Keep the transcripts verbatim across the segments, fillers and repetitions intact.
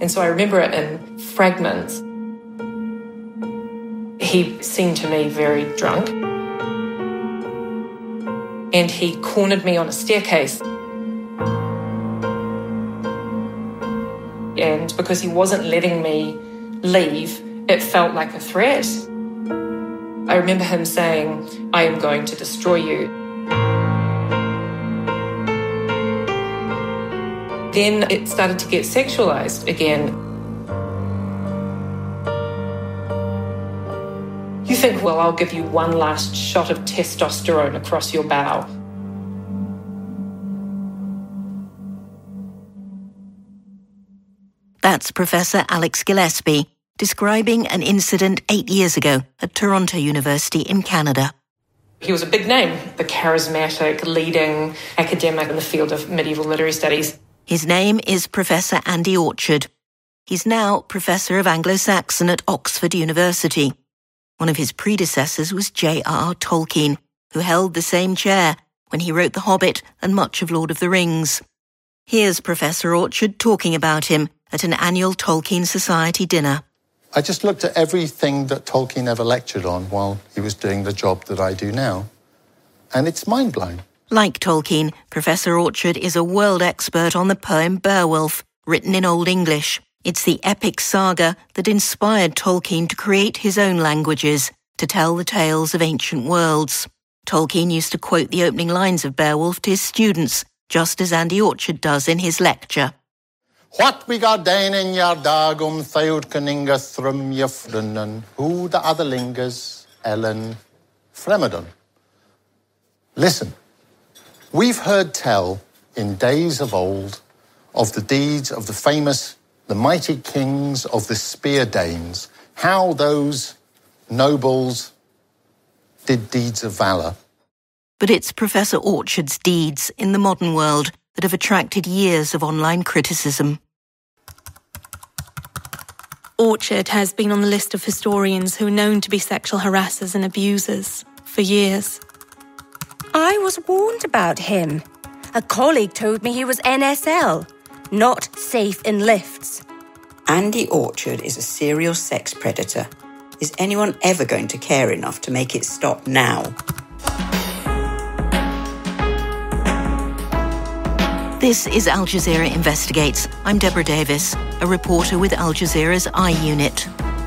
And so I remember it in fragments. He seemed to me very drunk. And he cornered me on a staircase. And because he wasn't letting me leave, it felt like a threat. I remember him saying, "I am going to destroy you." Then it started to get sexualised again. You think, well, I'll give you one last shot of testosterone across your bow. That's Professor Alex Gillespie describing an incident eight years ago at Toronto University in Canada. He was a big name, the charismatic, leading academic in the field of medieval literary studies. His name is Professor Andy Orchard. He's now Professor of Anglo-Saxon at Oxford University. One of his predecessors was J R R Tolkien, who held the same chair when he wrote The Hobbit and much of Lord of the Rings. Here's Professor Orchard talking about him at an annual Tolkien Society dinner. I just looked at everything that Tolkien ever lectured on while he was doing the job that I do now, and it's mind-blowing. Like Tolkien, Professor Orchard is a world expert on the poem Beowulf, written in Old English. It's the epic saga that inspired Tolkien to create his own languages to tell the tales of ancient worlds. Tolkien used to quote the opening lines of Beowulf to his students, just as Andy Orchard does in his lecture. What we got dain in your dagum thaud caninga thrum yafrunan, who the other lingers, Ellen Fremedon. Listen. We've heard tell in days of old of the deeds of the famous, the mighty kings of the Spear Danes, how those nobles did deeds of valour. But it's Professor Orchard's deeds in the modern world that have attracted years of online criticism. Orchard has been on the list of historians who are known to be sexual harassers and abusers for years. I was warned about him. A colleague told me he was N S L, not safe in lifts. Andy Orchard is a serial sex predator. Is anyone ever going to care enough to make it stop now? This is Al Jazeera Investigates. I'm Deborah Davis, a reporter with Al Jazeera's I Unit.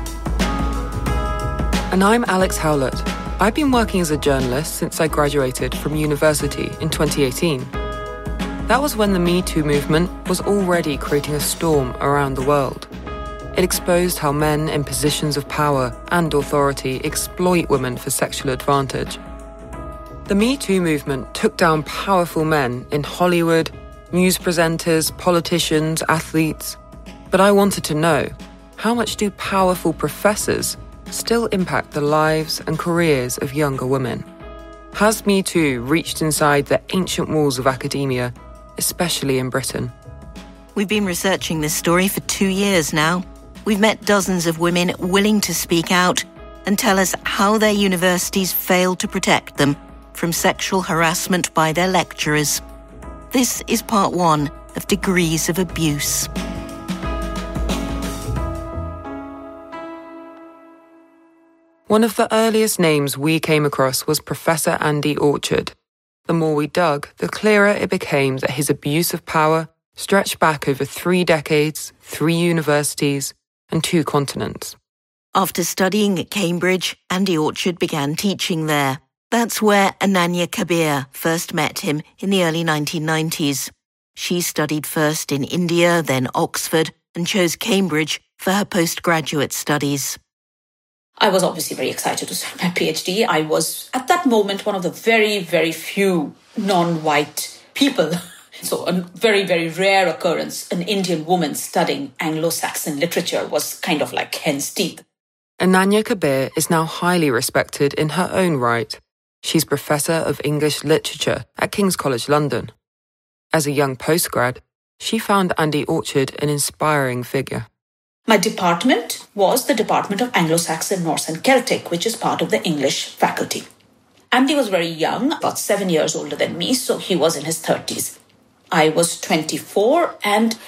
And I'm Alex Howlett. I've been working as a journalist since I graduated from university in twenty eighteen. That was when the Me Too movement was already creating a storm around the world. It exposed how men in positions of power and authority exploit women for sexual advantage. The Me Too movement took down powerful men in Hollywood, news presenters, politicians, athletes. But I wanted to know, how much do powerful professors still impact the lives and careers of younger women? Has Me Too reached inside the ancient walls of academia, especially in Britain? We've been researching this story for two years now. We've met dozens of women willing to speak out and tell us how their universities failed to protect them from sexual harassment by their lecturers. This is part one of Degrees of Abuse. One of the earliest names we came across was Professor Andy Orchard. The more we dug, the clearer it became that his abuse of power stretched back over three decades, three universities, and two continents. After studying at Cambridge, Andy Orchard began teaching there. That's where Ananya Kabir first met him in the early nineteen nineties. She studied first in India, then Oxford, and chose Cambridge for her postgraduate studies. I was obviously very excited to start my PhD. I was, at that moment, one of the very, very few non-white people. So a very, very rare occurrence. An Indian woman studying Anglo-Saxon literature was kind of like hen's teeth. Ananya Kabir is now highly respected in her own right. She's Professor of English Literature at King's College London. As a young postgrad, she found Andy Orchard an inspiring figure. My department was the Department of Anglo-Saxon, Norse and Celtic, which is part of the English faculty. Andy was very young, about seven years older than me, so he was in his thirties. I was twenty-four, and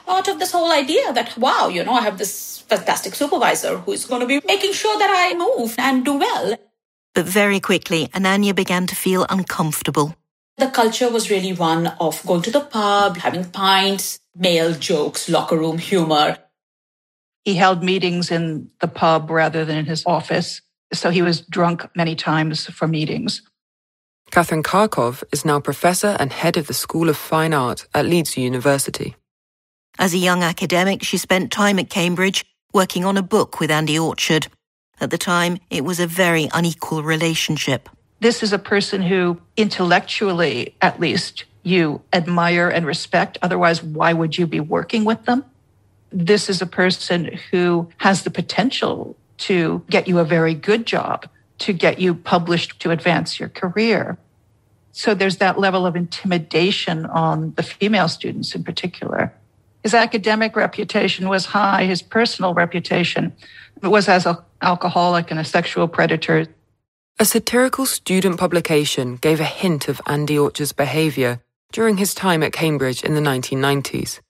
part of this whole idea that, wow, you know, I have this fantastic supervisor who is going to be making sure that I move and do well. But very quickly, Ananya began to feel uncomfortable. The culture was really one of going to the pub, having pints, male jokes, locker room humor. He held meetings in the pub rather than in his office, so he was drunk many times for meetings. Kathryn Kharkov is now professor and head of the School of Fine Art at Leeds University. As a young academic, she spent time at Cambridge working on a book with Andy Orchard. At the time, it was a very unequal relationship. This is a person who, intellectually at least, you admire and respect. Otherwise, why would you be working with them? This is a person who has the potential to get you a very good job, to get you published, to advance your career. So there's that level of intimidation on the female students in particular. His academic reputation was high. His personal reputation was as an alcoholic and a sexual predator. A satirical student publication gave a hint of Andy Orchard's behaviour during his time at Cambridge in the nineteen nineties.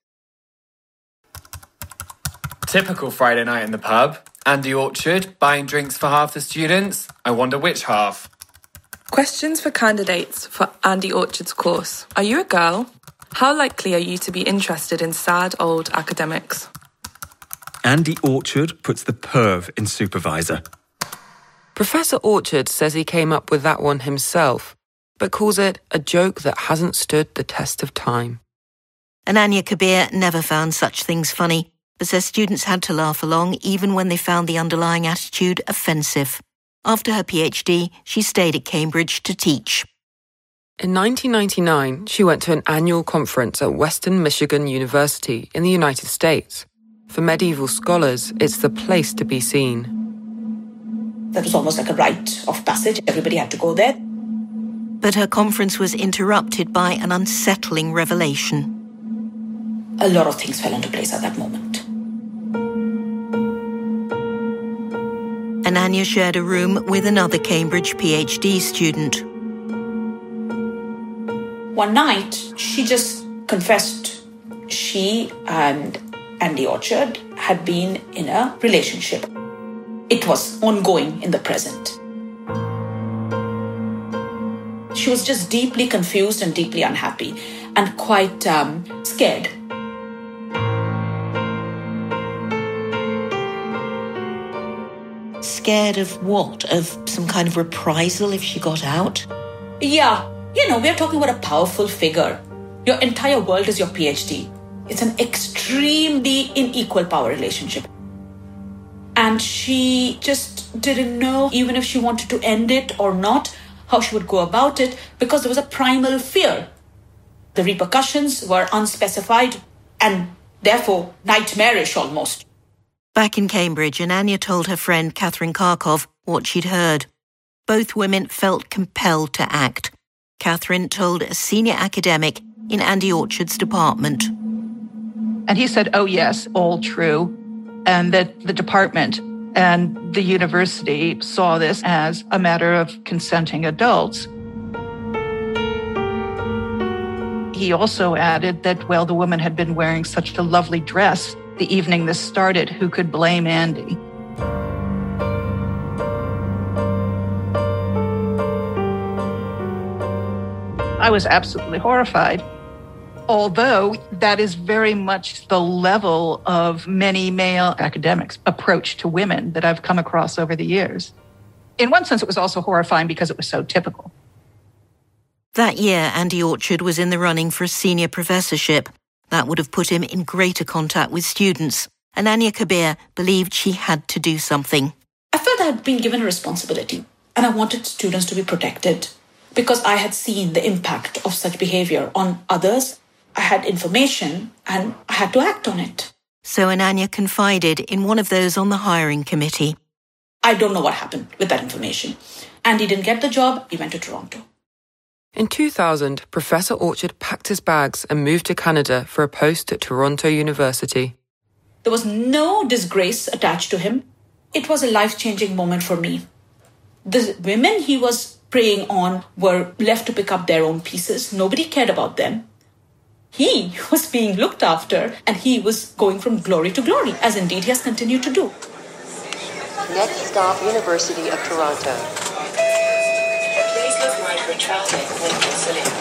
Typical Friday night in the pub. Andy Orchard buying drinks for half the students. I wonder which half. Questions for candidates for Andy Orchard's course. Are you a girl? How likely are you to be interested in sad old academics? Andy Orchard puts the perv in supervisor. Professor Orchard says he came up with that one himself, but calls it a joke that hasn't stood the test of time. Ananya Kabir never found such things funny, but says students had to laugh along even when they found the underlying attitude offensive. After her PhD, she stayed at Cambridge to teach. In nineteen ninety-nine, she went to an annual conference at Western Michigan University in the United States. For medieval scholars, it's the place to be seen. That was almost like a rite of passage. Everybody had to go there. But her conference was interrupted by an unsettling revelation. A lot of things fell into place at that moment. Ananya shared a room with another Cambridge PhD student. One night, she just confessed she and Andy Orchard had been in a relationship. It was ongoing in the present. She was just deeply confused and deeply unhappy and quite um, scared. Scared of what? Of some kind of reprisal if she got out? Yeah. You know, we're talking about a powerful figure. Your entire world is your PhD. It's an extremely unequal power relationship. And she just didn't know, even if she wanted to end it or not, how she would go about it, because there was a primal fear. The repercussions were unspecified and therefore nightmarish almost. Back in Cambridge, Ananya told her friend Kathryn Kharkov what she'd heard. Both women felt compelled to act. Kathryn told a senior academic in Andy Orchard's department. And he said, oh, yes, all true. And that the department and the university saw this as a matter of consenting adults. He also added that, well, the woman had been wearing such a lovely dress the evening this started. Who could blame Andy? I was absolutely horrified, although that is very much the level of many male academics' approach to women that I've come across over the years. In one sense, it was also horrifying because it was so typical. That year, Andy Orchard was in the running for a senior professorship. That would have put him in greater contact with students. Ananya Kabir believed she had to do something. I felt I had been given a responsibility, and I wanted students to be protected because I had seen the impact of such behavior on others. I had information, and I had to act on it. So Ananya confided in one of those on the hiring committee. I don't know what happened with that information. Andy didn't get the job. He went to Toronto. In two thousand, Professor Orchard packed his bags and moved to Canada for a post at Toronto University. There was no disgrace attached to him. It was a life-changing moment for me. The women he was preying on were left to pick up their own pieces. Nobody cared about them. He was being looked after and he was going from glory to glory, as indeed he has continued to do. Next stop, University of Toronto. Please look right for traffic, Lincoln City.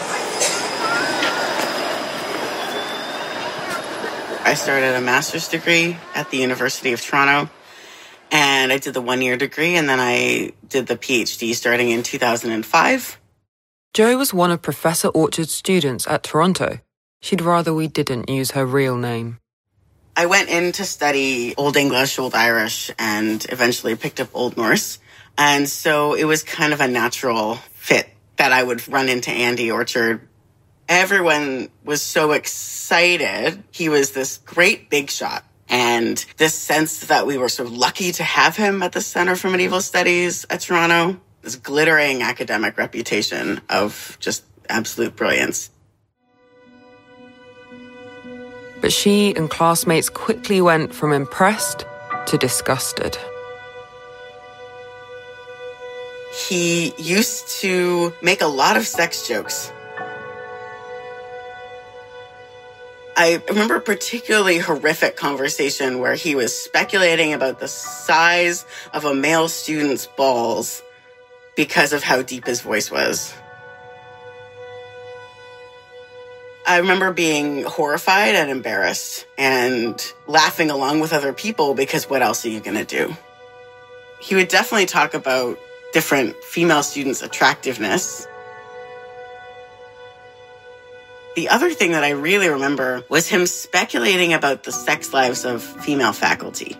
I started a master's degree at the University of Toronto, and I did the one-year degree, and then I did the PhD starting in two thousand five. Jo was one of Professor Orchard's students at Toronto. She'd rather we didn't use her real name. I went in to study Old English, Old Irish, and eventually picked up Old Norse. And so it was kind of a natural fit that I would run into Andy Orchard. Everyone was so excited. He was this great big shot. And this sense that we were so lucky to have him at the Centre for Medieval Studies at Toronto, this glittering academic reputation of just absolute brilliance. But she and classmates quickly went from impressed to disgusted. He used to make a lot of sex jokes. I remember a particularly horrific conversation where he was speculating about the size of a male student's balls because of how deep his voice was. I remember being horrified and embarrassed and laughing along with other people because what else are you going to do? He would definitely talk about different female students' attractiveness. The other thing that I really remember was him speculating about the sex lives of female faculty.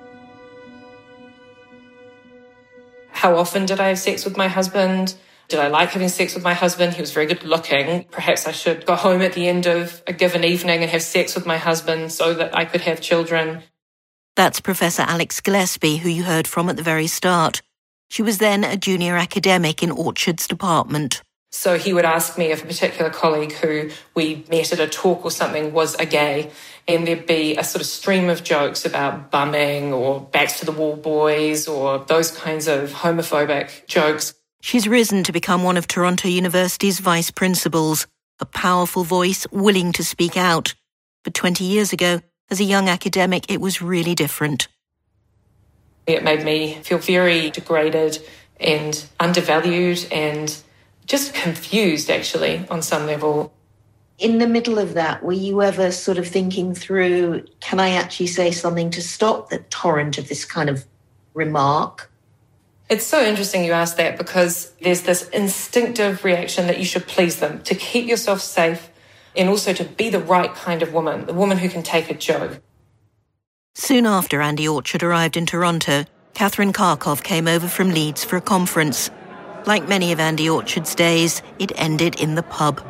How often did I have sex with my husband? Did I like having sex with my husband? He was very good looking. Perhaps I should go home at the end of a given evening and have sex with my husband so that I could have children. That's Professor Alex Gillespie, who you heard from at the very start. She was then a junior academic in Orchard's department. So he would ask me if a particular colleague who we met at a talk or something was a gay, and there'd be a sort of stream of jokes about bumming or backs to the wall boys or those kinds of homophobic jokes. She's risen to become one of Toronto University's vice principals, a powerful voice willing to speak out. But twenty years ago, as a young academic, it was really different. It made me feel very degraded and undervalued and just confused, actually, on some level. In the middle of that, were you ever sort of thinking through, can I actually say something to stop the torrent of this kind of remark? It's so interesting you ask that because there's this instinctive reaction that you should please them, to keep yourself safe and also to be the right kind of woman, the woman who can take a joke. Soon after Andy Orchard arrived in Toronto, Catherine Karkov came over from Leeds for a conference. Like many of Andy Orchard's days, it ended in the pub.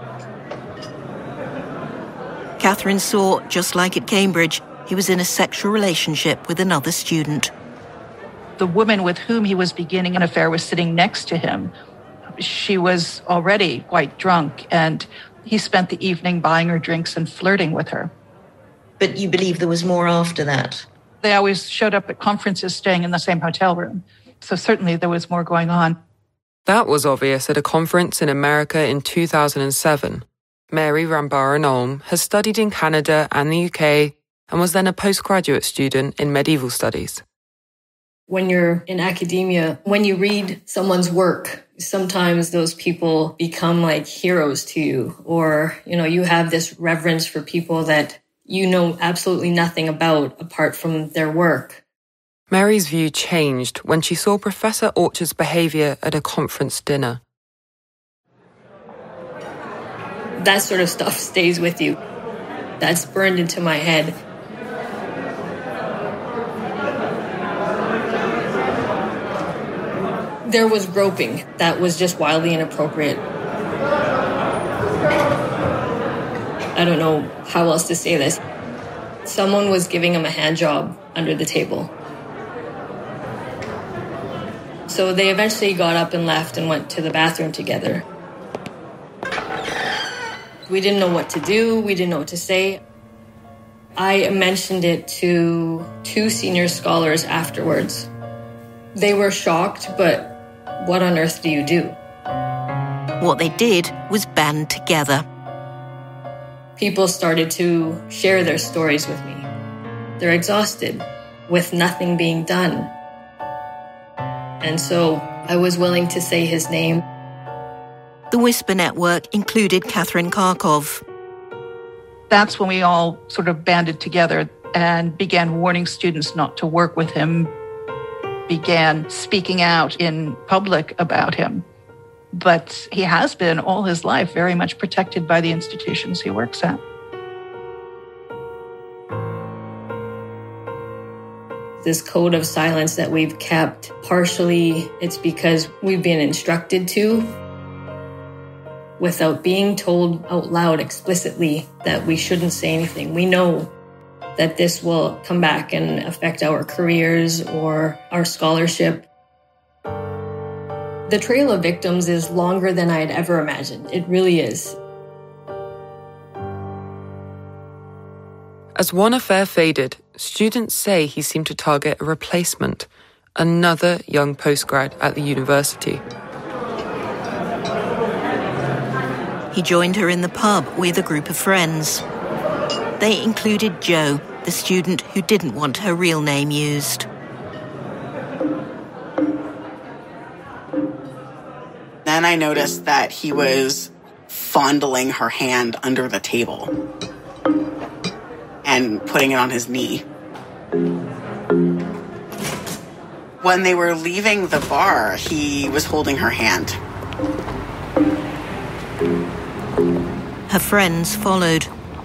Catherine saw, just like at Cambridge, he was in a sexual relationship with another student. The woman with whom he was beginning an affair was sitting next to him. She was already quite drunk, and he spent the evening buying her drinks and flirting with her. But you believe there was more after that? They always showed up at conferences staying in the same hotel room. So certainly there was more going on. That was obvious at a conference in America in two thousand seven. Mary Rambaran-Olm has studied in Canada and the U K and was then a postgraduate student in medieval studies. When you're in academia, when you read someone's work, sometimes those people become like heroes to you, or, you know, you have this reverence for people that you know absolutely nothing about apart from their work. Mary's view changed when she saw Professor Orchard's behaviour at a conference dinner. That sort of stuff stays with you. That's burned into my head. There was groping that was just wildly inappropriate. I don't know how else to say this. Someone was giving him a hand job under the table. So they eventually got up and left and went to the bathroom together. We didn't know what to do. We didn't know what to say. I mentioned it to two senior scholars afterwards. They were shocked, but what on earth do you do? What they did was band together. people started to share their stories with me. They're exhausted with nothing being done. And so I was willing to say his name. The Whisper Network included Catherine Karkov. That's when we all sort of banded together and began warning students not to work with him, began speaking out in public about him. But he has been all his life very much protected by the institutions he works at. This code of silence that we've kept, partially it's because we've been instructed to, without being told out loud explicitly that we shouldn't say anything. We know that this will come back and affect our careers or our scholarship. The trail of victims is longer than I'd ever imagined. It really is. As one affair faded, students say he seemed to target a replacement, another young postgrad at the university. He joined her in the pub with a group of friends. They included Jo, the student who didn't want her real name used. Then I noticed that he was fondling her hand under the table and putting it on his knee. When they were leaving the bar, he was holding her hand. Her friends followed.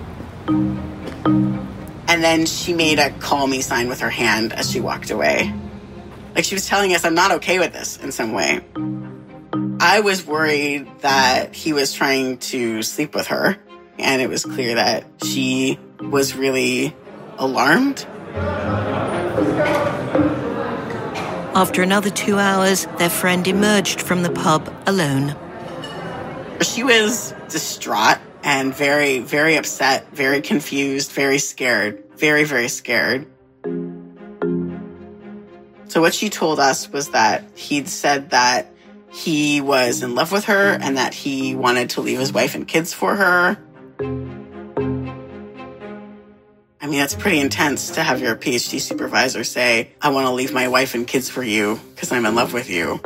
And then she made a call me sign with her hand as she walked away. Like she was telling us, I'm not okay with this in some way. I was worried that he was trying to sleep with her, and it was clear that she was really alarmed. After another two hours, their friend emerged from the pub alone. She was distraught and very, very upset, very confused, very scared, very, very scared. So what she told us was that he'd said that he was in love with her and that he wanted to leave his wife and kids for her. I mean, that's pretty intense to have your PhD supervisor say, I want to leave my wife and kids for you because I'm in love with you.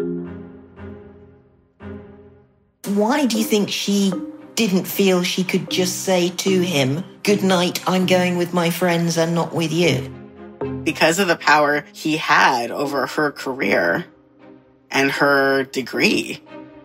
Why do you think she didn't feel she could just say to him, good night, I'm going with my friends and not with you? Because of the power he had over her career and her degree.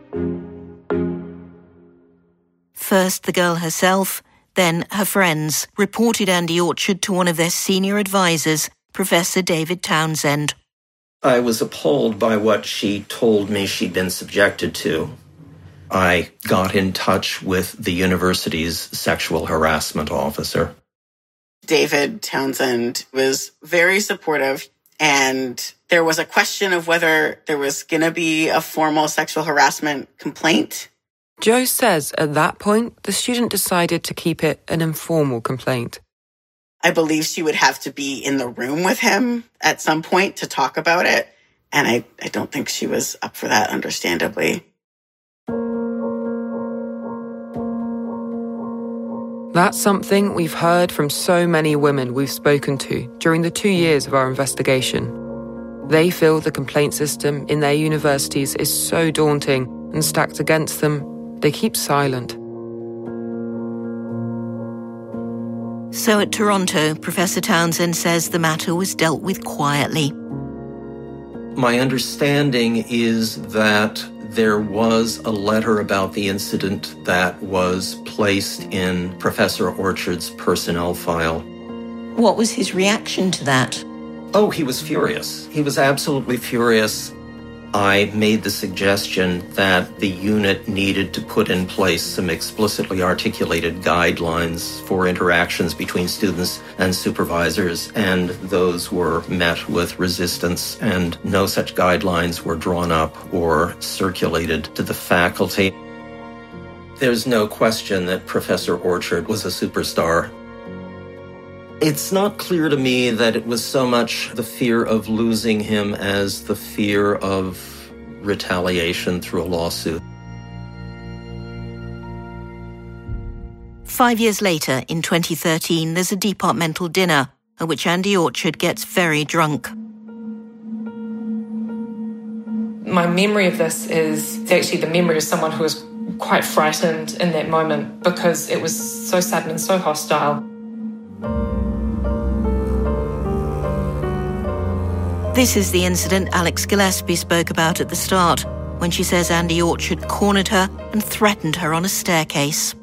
First the girl herself, then her friends, reported Andy Orchard to one of their senior advisors, Professor David Townsend. I was appalled by what she told me she'd been subjected to. I got in touch with the university's sexual harassment officer. David Townsend was very supportive, and there was a question of whether there was going to be a formal sexual harassment complaint. Jo says at that point, the student decided to keep it an informal complaint. I believe she would have to be in the room with him at some point to talk about it, and I, I don't think she was up for that, understandably. That's something we've heard from so many women we've spoken to during the two years of our investigation. They feel the complaint system in their universities is so daunting and stacked against them, they keep silent. So at Toronto, Professor Townsend says the matter was dealt with quietly. My understanding is that there was a letter about the incident that was placed in Professor Orchard's personnel file. What was his reaction to that? Oh, he was furious. He was absolutely furious. I made the suggestion that the unit needed to put in place some explicitly articulated guidelines for interactions between students and supervisors, and those were met with resistance, and no such guidelines were drawn up or circulated to the faculty. There's no question that Professor Orchard was a superstar. It's not clear to me that it was so much the fear of losing him as the fear of retaliation through a lawsuit. Five years later, in twenty thirteen, there's a departmental dinner at which Andy Orchard gets very drunk. My memory of this is actually the memory of someone who was quite frightened in that moment because it was so sudden and so hostile. This is the incident Alex Gillespie spoke about at the start, when she says Andy Orchard cornered her and threatened her on a staircase.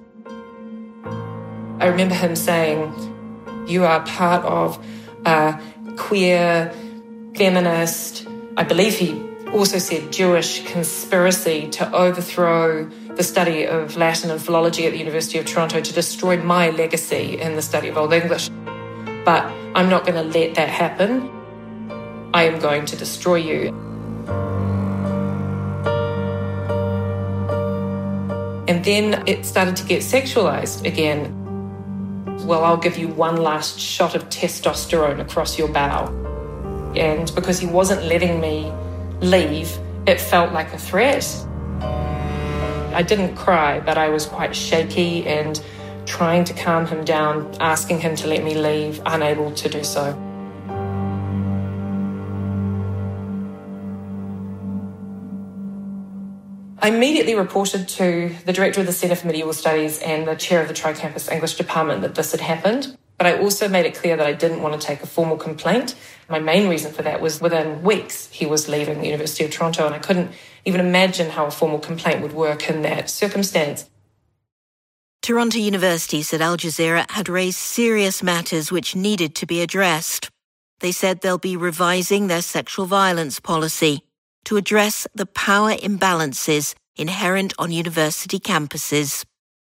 I remember him saying, "You are part of a queer, feminist," I believe he also said Jewish conspiracy to overthrow the study of Latin and philology at the University of Toronto to destroy my legacy in the study of Old English. But I'm not going to let that happen. I am going to destroy you. And then it started to get sexualized again. Well, I'll give you one last shot of testosterone across your bow. And because he wasn't letting me leave, it felt like a threat. I didn't cry, but I was quite shaky and trying to calm him down, asking him to let me leave, unable to do so. I immediately reported to the director of the Centre for Medieval Studies and the chair of the Tri-Campus English Department that this had happened. But I also made it clear that I didn't want to take a formal complaint. My main reason for that was within weeks he was leaving the University of Toronto, and I couldn't even imagine how a formal complaint would work in that circumstance. Toronto University said Al Jazeera had raised serious matters which needed to be addressed. They said they'll be revising their sexual violence policy to address the power imbalances inherent on university campuses.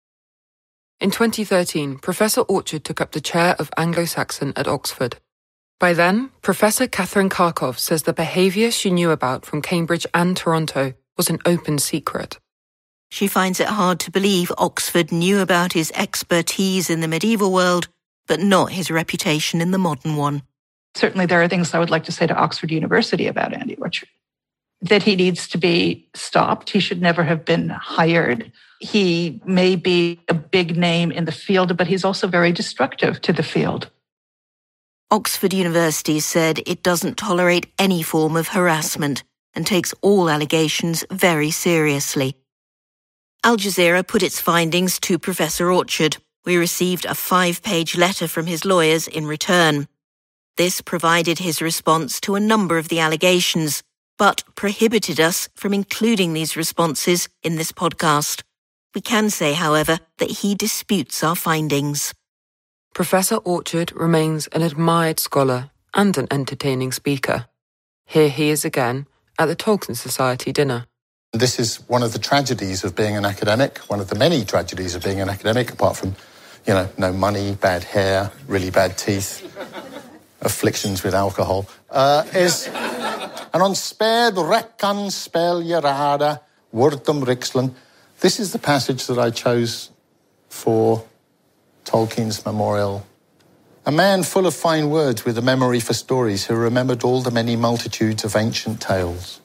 In twenty thirteen, Professor Orchard took up the chair of Anglo-Saxon at Oxford. By then, Professor Catherine Karkov says the behaviour she knew about from Cambridge and Toronto was an open secret. She finds it hard to believe Oxford knew about his expertise in the medieval world, but not his reputation in the modern one. Certainly there are things I would like to say to Oxford University about Andy Orchard. That he needs to be stopped. He should never have been hired. He may be a big name in the field, but he's also very destructive to the field. Oxford University said it doesn't tolerate any form of harassment and takes all allegations very seriously. Al Jazeera put its findings to Professor Orchard. We received a five-page letter from his lawyers in return. This provided his response to a number of the allegations, but prohibited us from including these responses in this podcast. We can say, however, that he disputes our findings. Professor Orchard remains an admired scholar and an entertaining speaker. Here he is again at the Tolkien Society dinner. This is one of the tragedies of being an academic, one of the many tragedies of being an academic, apart from, you know, no money, bad hair, really bad teeth, afflictions with alcohol, uh, is... And on spared rekkan spell yarada, wordum rixlan. This is the passage that I chose for Tolkien's memorial. A man full of fine words with a memory for stories who remembered all the many multitudes of ancient tales.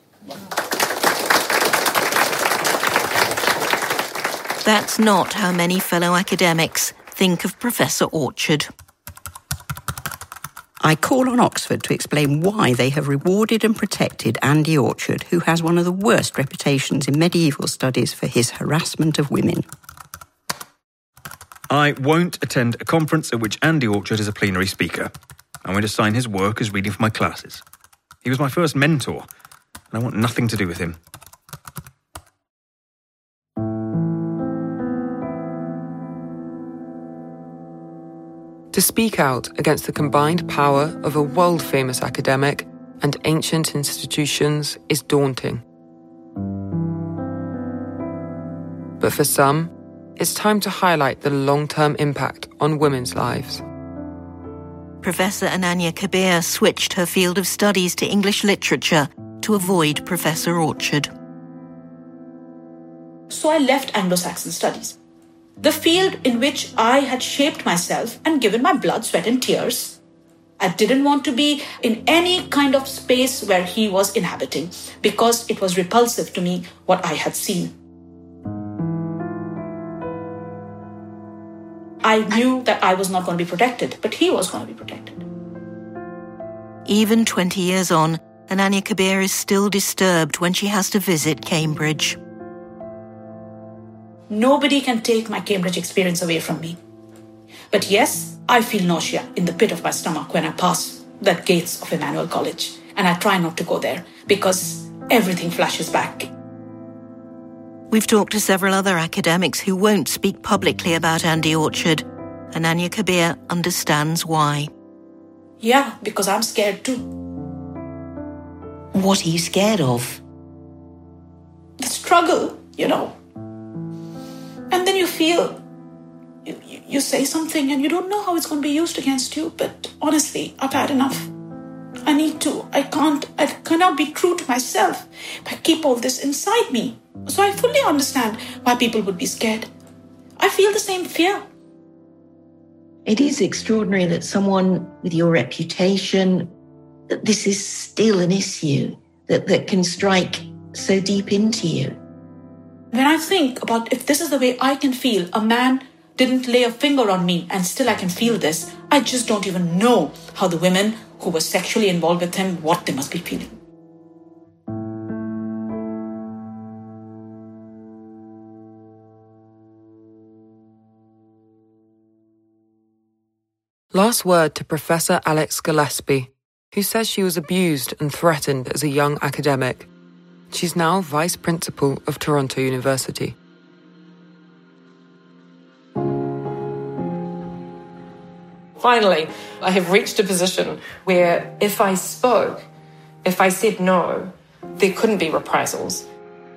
That's not how many fellow academics think of Professor Orchard. I call on Oxford to explain why they have rewarded and protected Andy Orchard, who has one of the worst reputations in medieval studies for his harassment of women. I won't attend a conference at which Andy Orchard is a plenary speaker. I won't assign his work as reading for my classes. He was my first mentor, and I want nothing to do with him. To speak out against the combined power of a world-famous academic and ancient institutions is daunting. But for some, it's time to highlight the long-term impact on women's lives. Professor Ananya Kabir switched her field of studies to English literature to avoid Professor Orchard. So I left Anglo-Saxon studies, the field in which I had shaped myself and given my blood, sweat and tears. I didn't want to be in any kind of space where he was inhabiting because it was repulsive to me what I had seen. I knew that I was not going to be protected, but he was going to be protected. Even twenty years on, Ananya Kabir is still disturbed when she has to visit Cambridge. Nobody can take my Cambridge experience away from me. But yes, I feel nausea in the pit of my stomach when I pass the gates of Emmanuel College. And I try not to go there because everything flashes back. We've talked to several other academics who won't speak publicly about Andy Orchard. Ananya Kabir understands why. Yeah, because I'm scared too. What are you scared of? The struggle, you know. And then you feel, you, you, you say something and you don't know how it's going to be used against you. But honestly, I've had enough. I need to. I can't. I cannot be true to myself if I keep all this inside me. So I fully understand why people would be scared. I feel the same fear. It is extraordinary that someone with your reputation, that this is still an issue that, that can strike so deep into you. When I think about if this is the way I can feel, a man didn't lay a finger on me and still I can feel this, I just don't even know how the women who were sexually involved with him, what they must be feeling. Last word to Professor Alex Gillespie, who says she was abused and threatened as a young academic. She's now Vice Principal of Toronto University. Finally, I have reached a position where if I spoke, if I said no, there couldn't be reprisals.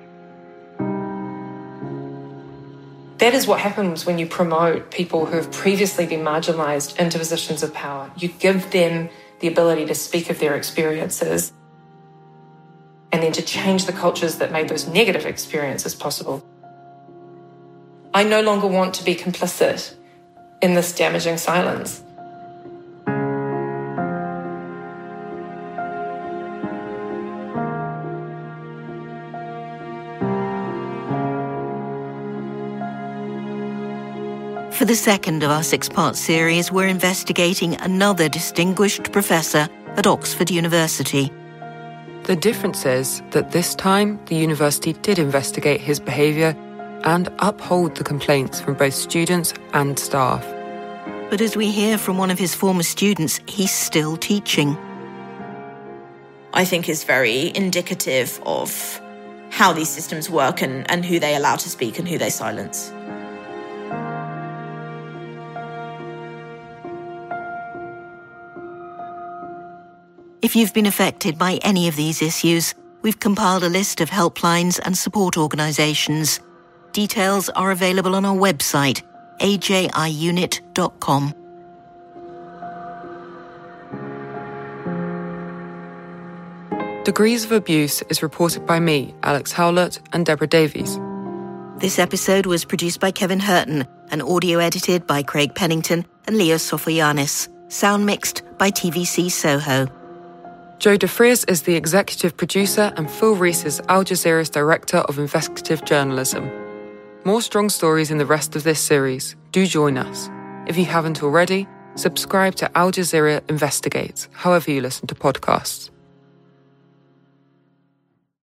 That is what happens when you promote people who have previously been marginalised into positions of power. You give them the ability to speak of their experiences and then to change the cultures that made those negative experiences possible. I no longer want to be complicit in this damaging silence. For the second of our six-part series, we're investigating another distinguished professor at Oxford University. The difference is that this time the university did investigate his behaviour and uphold the complaints from both students and staff. But as we hear from one of his former students, he's still teaching. I think is very indicative of how these systems work and, and who they allow to speak and who they silence. If you've been affected by any of these issues, we've compiled a list of helplines and support organisations. Details are available on our website, a j i unit dot com. Degrees of Abuse is reported by me, Alex Howlett, and Deborah Davies. This episode was produced by Kevin Hurton and audio edited by Craig Pennington and Leo Sofoyanis. Sound mixed by T V C Soho. Joe DeFries is the executive producer and Phil Rees is Al Jazeera's director of investigative journalism. More strong stories in the rest of this series. Do join us. If you haven't already, subscribe to Al Jazeera Investigates, however you listen to podcasts.